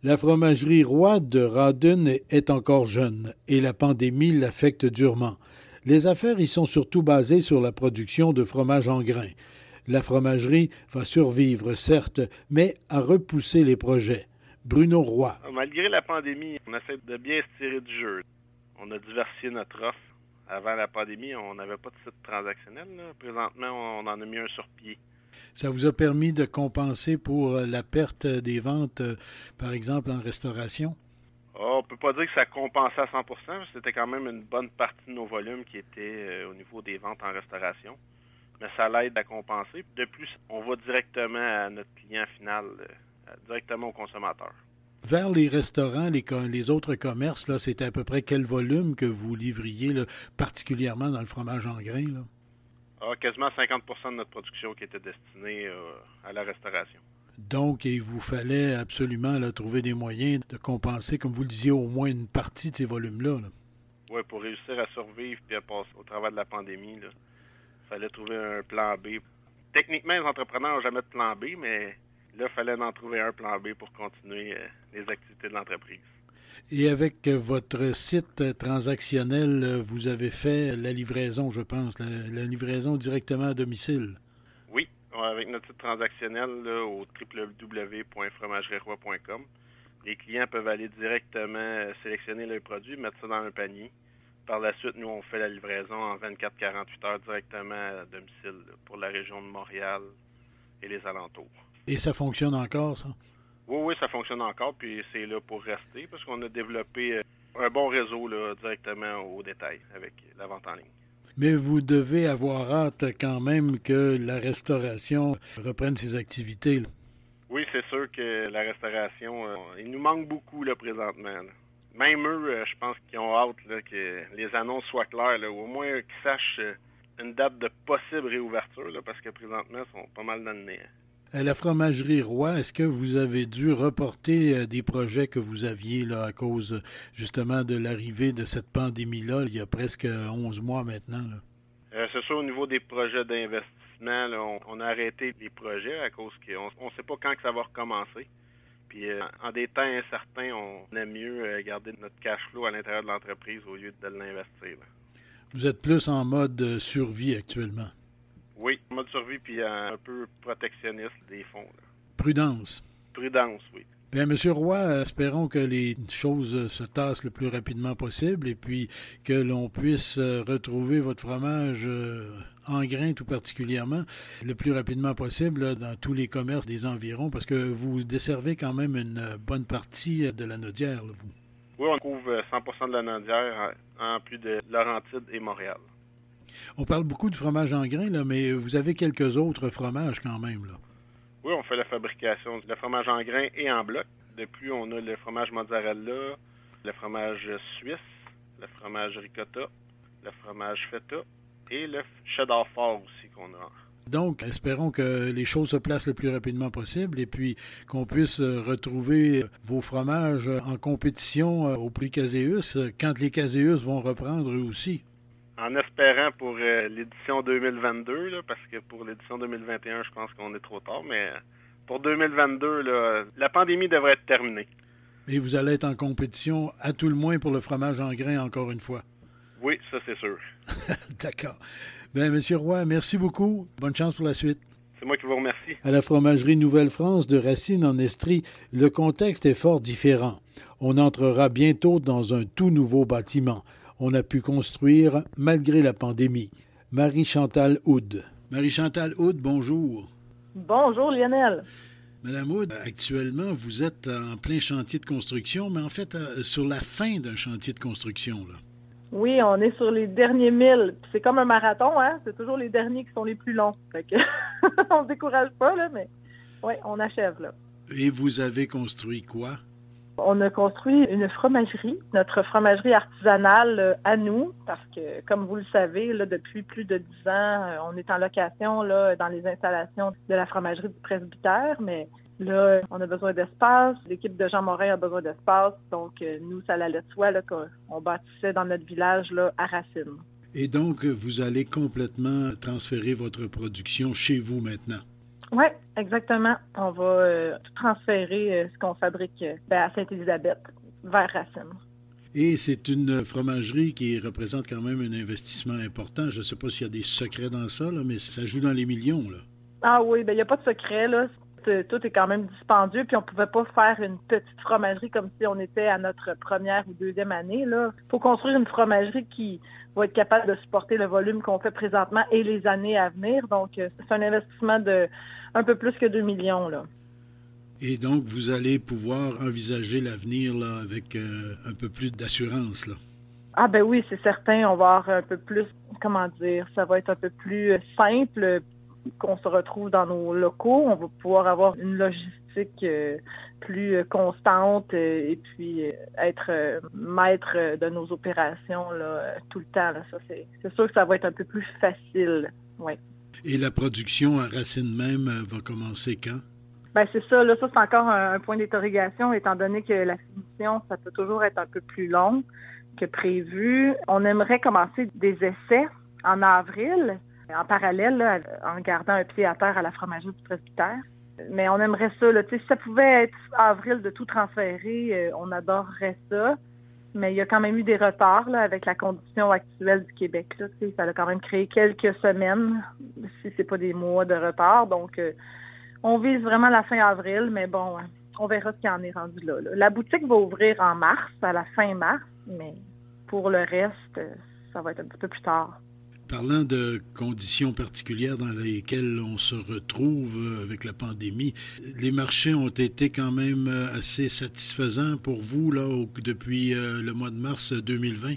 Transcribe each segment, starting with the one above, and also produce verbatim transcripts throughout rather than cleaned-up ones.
La fromagerie Roy de Rawdon est encore jeune et la pandémie l'affecte durement. Les affaires y sont surtout basées sur la production de fromage en grains. La fromagerie va survivre, certes, mais a repoussé les projets. Bruno Roy. Malgré la pandémie, on essaie de bien se tirer du jeu. On a diversifié notre offre. Avant la pandémie, on n'avait pas de site transactionnel. Là. Présentement, on en a mis un sur pied. Ça vous a permis de compenser pour la perte des ventes, par exemple, en restauration? Oh, on peut pas dire que ça compensait à cent pour cent. C'était quand même une bonne partie de nos volumes qui étaient euh, au niveau des ventes en restauration. Mais ça l'aide à compenser. De plus, on va directement à notre client final, euh, directement au consommateur. Vers les restaurants, les, les autres commerces, là, c'était à peu près quel volume que vous livriez, là, particulièrement dans le fromage en grains, là? Ah, quasiment cinquante pour cent de notre production qui était destinée euh, à la restauration. Donc, il vous fallait absolument là, trouver des moyens de compenser, comme vous le disiez, au moins une partie de ces volumes-là. Là. Oui, pour réussir à survivre et à passer au travers de la pandémie, il fallait trouver un plan B. Techniquement, les entrepreneurs n'ont jamais de plan B, mais là, il fallait en trouver un plan B pour continuer euh, les activités de l'entreprise. Et avec votre site transactionnel, vous avez fait la livraison, je pense, la, la livraison directement à domicile. Oui, avec notre site transactionnel là, au w w w point fromagerie roy point com. Les clients peuvent aller directement sélectionner leurs produits, mettre ça dans un panier. Par la suite, nous, on fait la livraison en vingt-quatre à quarante-huit heures directement à domicile là, pour la région de Montréal et les alentours. Et ça fonctionne encore, ça? Oui, oui, ça fonctionne encore, puis c'est là pour rester, parce qu'on a développé un bon réseau là, directement au détail avec la vente en ligne. Mais vous devez avoir hâte quand même que la restauration reprenne ses activités. Là. Oui, c'est sûr que la restauration, euh, il nous manque beaucoup là, présentement. Là. Même eux, euh, je pense qu'ils ont hâte là, que les annonces soient claires, là, ou au moins qu'ils sachent euh, une date de possible réouverture, là, parce que présentement, ils sont pas mal dans le nez. À la fromagerie Roy, est-ce que vous avez dû reporter des projets que vous aviez là, à cause justement de l'arrivée de cette pandémie-là, il y a presque onze mois maintenant? Là? Euh, c'est sûr, au niveau des projets d'investissement, là, on, on a arrêté les projets à cause qu'on ne sait pas quand que ça va recommencer. Puis euh, en des temps incertains, on aime mieux euh, garder notre cash flow à l'intérieur de l'entreprise au lieu de l'investir. Là. Vous êtes plus en mode survie actuellement? Oui, mode survie puis un peu protectionniste des fonds. Là. Prudence. Prudence, oui. Bien, M. Roy, espérons que les choses se tassent le plus rapidement possible et puis que l'on puisse retrouver votre fromage en grains tout particulièrement le plus rapidement possible là, dans tous les commerces des environs parce que vous desservez quand même une bonne partie de la Naudière, là, vous. Oui, on couvre cent pour cent de la Naudière en plus de Laurentides et Montréal. On parle beaucoup de fromage en grains, là, mais vous avez quelques autres fromages quand même, là. Oui, on fait la fabrication de fromage en grains et en bloc. Depuis, on a le fromage mozzarella, le fromage suisse, le fromage ricotta, le fromage feta et le cheddar fort aussi qu'on a. Donc, espérons que les choses se placent le plus rapidement possible et puis qu'on puisse retrouver vos fromages en compétition au prix Caséus quand les Caséus vont reprendre eux aussi. En espérant pour euh, l'édition deux mille vingt-deux, là, parce que pour l'édition deux mille vingt et un, je pense qu'on est trop tard, mais pour deux mille vingt-deux, là, la pandémie devrait être terminée. Et vous allez être en compétition, à tout le moins, pour le fromage en grains, encore une fois. Oui, ça, c'est sûr. D'accord. Bien, M. Roy, merci beaucoup. Bonne chance pour la suite. C'est moi qui vous remercie. À la fromagerie Nouvelle-France de Racine en Estrie, le contexte est fort différent. On entrera bientôt dans un tout nouveau bâtiment. On a pu construire malgré la pandémie. Marie-Chantal Houde. Marie-Chantal Houde, bonjour. Bonjour Lionel. Madame Houde, actuellement, vous êtes en plein chantier de construction, mais en fait, sur la fin d'un chantier de construction, là. Oui, on est sur les derniers milles. C'est comme un marathon, hein? C'est toujours les derniers qui sont les plus longs. Fait que on ne se décourage pas, là, mais oui, on achève, là. Et vous avez construit quoi? On a construit une fromagerie, notre fromagerie artisanale euh, à nous, parce que, comme vous le savez, là, depuis plus de dix ans, euh, on est en location là, dans les installations de la fromagerie du presbytère, mais là, on a besoin d'espace. L'équipe de Jean Morin a besoin d'espace, donc euh, nous, ça allait de soi là, qu'on bâtissait dans notre village là, à Racine. Et donc, vous allez complètement transférer votre production chez vous maintenant? Oui, Exactement. On va euh, tout transférer euh, ce qu'on fabrique euh, ben, à Sainte-Élisabeth vers Racine. Et c'est une fromagerie qui représente quand même un investissement important. Je ne sais pas s'il y a des secrets dans ça, là, mais ça joue dans les millions, là. Ah oui, ben il n'y a pas de secret, là. Tout est quand même dispendieux, puis on pouvait pas faire une petite fromagerie comme si on était à notre première ou deuxième année, là. Faut construire une fromagerie qui va être capable de supporter le volume qu'on fait présentement et les années à venir. Donc, c'est un investissement de un peu plus que deux millions, là. Et donc, vous allez pouvoir envisager l'avenir là avec euh, un peu plus d'assurance, là. Ah ben oui, c'est certain. On va avoir un peu plus, comment dire, ça va être un peu plus simple qu'on se retrouve dans nos locaux. On va pouvoir avoir une logistique euh, plus constante euh, et puis euh, être euh, maître de nos opérations là, euh, tout le temps. Là. Ça, c'est, c'est sûr que ça va être un peu plus facile. Ouais. Et la production à Racine même euh, va commencer quand? Ben c'est ça, là, ça c'est encore un, un point d'interrogation, étant donné que la finition, ça peut toujours être un peu plus long que prévu. On aimerait commencer des essais en avril, en parallèle, là, en gardant un pied à terre à la fromagerie du presbytère. Mais on aimerait ça, là, tu sais, si ça pouvait être avril de tout transférer, euh, on adorerait ça. Mais il y a quand même eu des retards là, avec la condition actuelle du Québec. Là, tu sais, ça a quand même créé quelques semaines, si c'est pas des mois de retard. Donc, euh, on vise vraiment la fin avril, mais bon, on verra ce qu'il en est rendu là, là. La boutique va ouvrir en mars, à la fin mars, mais pour le reste, ça va être un petit peu plus tard. Parlant de conditions particulières dans lesquelles on se retrouve avec la pandémie, les marchés ont été quand même assez satisfaisants pour vous là au, depuis euh, le mois de mars deux mille vingt?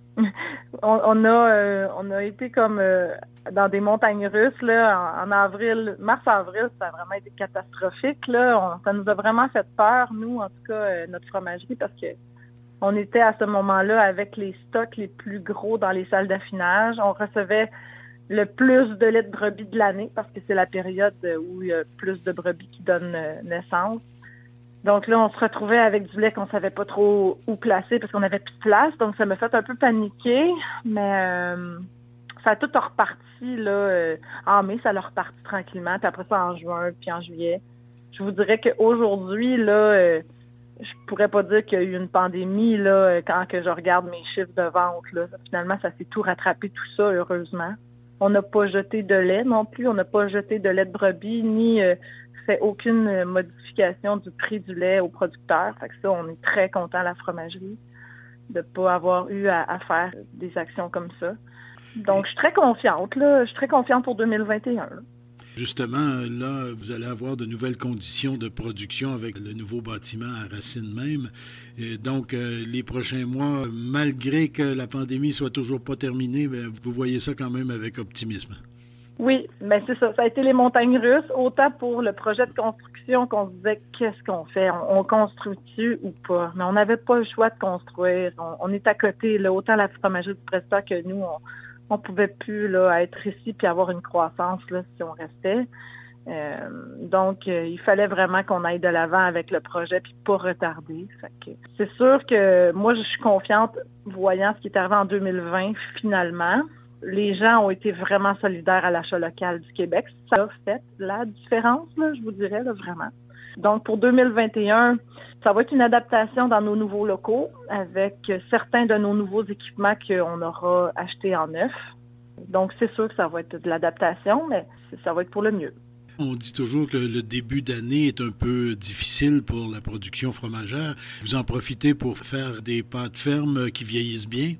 on, on a euh, on a été comme euh, dans des montagnes russes là en, en avril, mars-avril, ça a vraiment été catastrophique là. On, ça nous a vraiment fait peur, nous, en tout cas, euh, notre fromagerie, parce que on était à ce moment-là avec les stocks les plus gros dans les salles d'affinage. On recevait le plus de lait de brebis de l'année parce que c'est la période où il y a plus de brebis qui donnent naissance. Donc là, on se retrouvait avec du lait qu'on savait pas trop où placer parce qu'on avait plus de place. Donc ça m'a fait un peu paniquer, mais euh, ça a tout reparti là. Euh, en mai, ça a reparti tranquillement. Puis après ça, en juin, puis en juillet. Je vous dirais qu'aujourd'hui, là... Euh, je pourrais pas dire qu'il y a eu une pandémie là quand que je regarde mes chiffres de vente là. Finalement, ça s'est tout rattrapé tout ça, heureusement. On n'a pas jeté de lait non plus, on n'a pas jeté de lait de brebis ni euh, fait aucune modification du prix du lait aux producteurs. Fait que ça, on est très content à la fromagerie de pas avoir eu à, à faire des actions comme ça. Donc, je suis très confiante là, je suis très confiante pour deux mille vingt et un. Là. Justement, là, vous allez avoir de nouvelles conditions de production avec le nouveau bâtiment à Racine même. Et donc, euh, les prochains mois, malgré que la pandémie soit toujours pas terminée, bien, vous voyez ça quand même avec optimisme. Oui, mais c'est ça. Ça a été les montagnes russes, autant pour le projet de construction qu'on se disait qu'est-ce qu'on fait, on, on construit-tu ou pas. Mais on n'avait pas le choix de construire. On, on est à côté, là, autant la fromagerie du presbytère que nous, on on pouvait plus là être ici puis avoir une croissance là si on restait. Euh, donc euh, il fallait vraiment qu'on aille de l'avant avec le projet puis pas retarder. Fait que c'est sûr que moi je suis confiante voyant ce qui est arrivé en deux mille vingt finalement. Les gens ont été vraiment solidaires à l'achat local du Québec. Ça a fait la différence là, je vous dirais là, vraiment. Donc pour deux mille vingt et un, ça va être une adaptation dans nos nouveaux locaux avec certains de nos nouveaux équipements qu'on aura achetés en neuf. Donc, c'est sûr que ça va être de l'adaptation, mais ça va être pour le mieux. On dit toujours que le début d'année est un peu difficile pour la production fromagère. Vous en profitez pour faire des pâtes fermes qui vieillissent bien?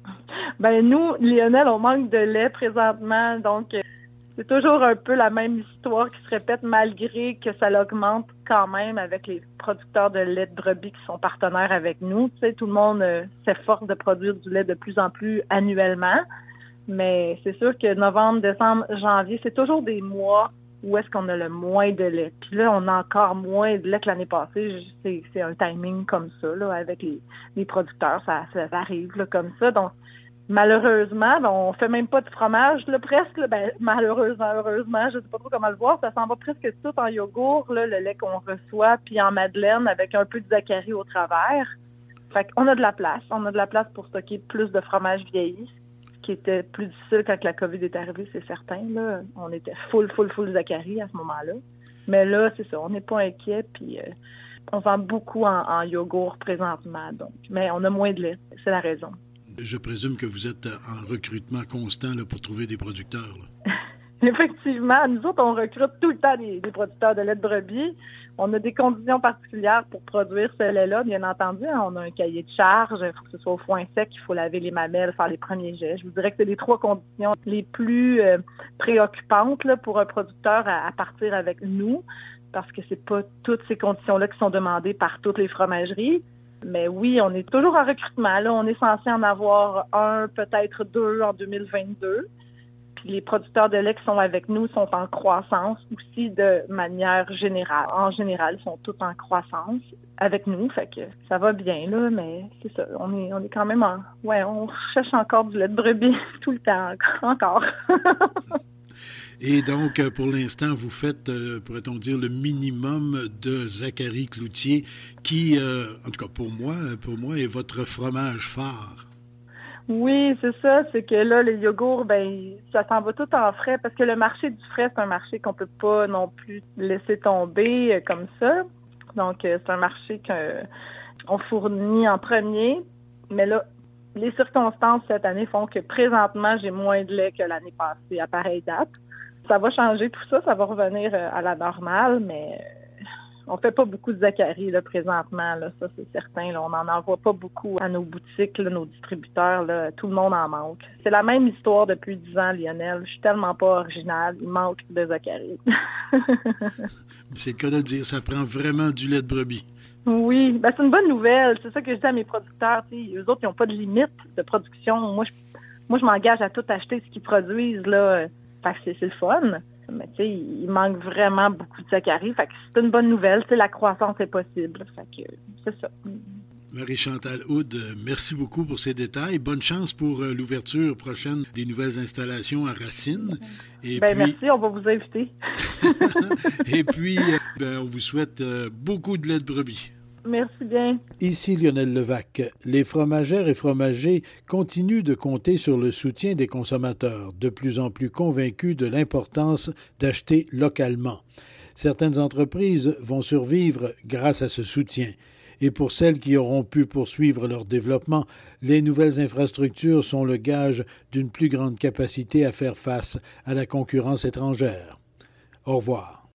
Ben nous, Lionel, on manque de lait présentement, donc... C'est toujours un peu la même histoire qui se répète malgré que ça l'augmente quand même avec les producteurs de lait de brebis qui sont partenaires avec nous. Tu sais, tout le monde euh, s'efforce de produire du lait de plus en plus annuellement. Mais c'est sûr que novembre, décembre, janvier, c'est toujours des mois où est-ce qu'on a le moins de lait. Puis là, on a encore moins de lait que l'année passée. C'est, c'est un timing comme ça, là, avec les, les producteurs. Ça, ça arrive là, comme ça. Donc, malheureusement, ben, on fait même pas de fromage, là, presque. Là, ben, malheureusement, heureusement, je sais pas trop comment le voir, ça s'en va presque tout en yogourt, là, le lait qu'on reçoit, puis en madeleine avec un peu de Zaccharie au travers. Fait qu'on a de la place. On a de la place pour stocker plus de fromage vieilli, ce qui était plus difficile quand la COVID est arrivée, c'est certain. Là. On était full, full, full Zaccharie à ce moment-là. Mais là, c'est ça, on n'est pas inquiet, puis euh, on vend beaucoup en, en yogourt présentement, donc. Mais on a moins de lait, c'est la raison. Je présume que vous êtes en recrutement constant là, pour trouver des producteurs. Là. Effectivement, nous autres, on recrute tout le temps des, des producteurs de lait de brebis. On a des conditions particulières pour produire ce lait-là, bien entendu. On a un cahier de charge, il faut que ce soit au foin sec, il faut laver les mamelles, faire les premiers jets. Je vous dirais que c'est les trois conditions les plus euh, préoccupantes là, pour un producteur à, à partir avec nous, parce que c'est pas toutes ces conditions-là qui sont demandées par toutes les fromageries. Mais oui, on est toujours en recrutement. Là, on est censé en avoir un, peut-être deux en deux mille vingt-deux. Puis les producteurs de lait qui sont avec nous sont en croissance aussi de manière générale. En général, ils sont tous en croissance avec nous. Fait que ça va bien, là, mais c'est ça. On est, on est quand même en... Ouais, on cherche encore du lait de brebis tout le temps. Encore. Et donc, pour l'instant, vous faites, euh, pourrait-on dire, le minimum de Zacharie Cloutier, qui, euh, en tout cas pour moi, pour moi, est votre fromage phare. Oui, c'est ça. C'est que là, les yogourts, ben, ça s'en va tout en frais parce que le marché du frais, c'est un marché qu'on peut pas non plus laisser tomber euh, comme ça. Donc, euh, c'est un marché qu'on fournit en premier. Mais là, les circonstances cette année font que présentement, j'ai moins de lait que l'année passée à pareille date. Ça va changer tout ça, ça va revenir à la normale, mais on fait pas beaucoup de Zacharie là, présentement, là, ça c'est certain. Là, on n'en envoie pas beaucoup à nos boutiques, là, nos distributeurs, là, tout le monde en manque. C'est la même histoire depuis dix ans, Lionel. Je suis tellement pas originale, il manque de Zacharie. C'est le cas de dire, ça prend vraiment du lait de brebis. Oui, ben c'est une bonne nouvelle. C'est ça que je dis à mes producteurs. Eux autres, ils n'ont pas de limite de production. Moi, je, moi, je m'engage à tout acheter ce qu'ils produisent, là. Fait que c'est, c'est le fun. Mais tu sais, il manque vraiment beaucoup de Zacharie. Fait que c'est une bonne nouvelle. Tu sais, la croissance est possible. Fait que c'est ça. Marie-Chantal Houde, merci beaucoup pour ces détails. Bonne chance pour l'ouverture prochaine des nouvelles installations à Racine. Et ben, puis... merci, on va vous inviter. Et puis, ben, on vous souhaite beaucoup de lait de brebis. Merci bien. Ici Lionel Levac. Les fromagères et fromagers continuent de compter sur le soutien des consommateurs, de plus en plus convaincus de l'importance d'acheter localement. Certaines entreprises vont survivre grâce à ce soutien. Et pour celles qui auront pu poursuivre leur développement, les nouvelles infrastructures sont le gage d'une plus grande capacité à faire face à la concurrence étrangère. Au revoir.